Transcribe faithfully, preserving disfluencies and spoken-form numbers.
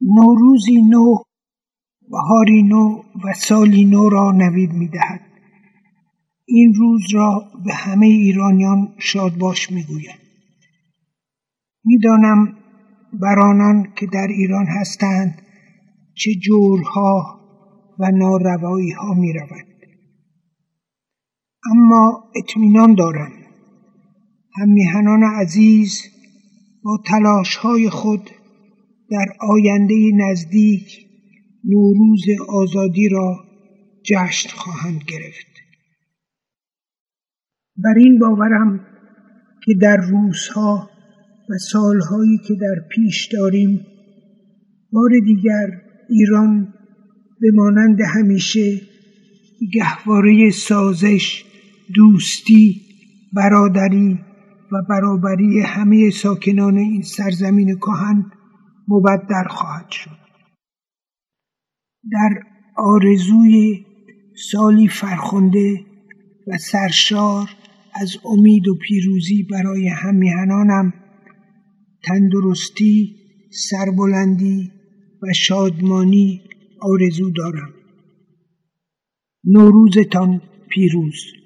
نوروزی نو، بهاری نو و سالی نو را نوید می‌دهد. این روز را به همه ایرانیان شادباش می‌گویم. می‌دانم بر آنان که در ایران هستند چه جورها و ناروایی‌ها می‌رود. اما اطمینان دارم هم‌میهنان عزیز با تلاش‌های خود در آینده نزدیک نوروز آزادی را جشن خواهند گرفت. بر این باورم که در روزها و سالهایی که در پیش داریم بار دیگر ایران به مانند همیشه گهواره سازش، دوستی، برادری و برابری همه ساکنان این سرزمین کهن مبدل خواهد شد. در آرزوی سالی فرخنده و سرشار از امید و پیروزی برای هم‌میهنانم تندرستی، سربلندی و شادمانی آرزو دارم. نوروزتان پیروز.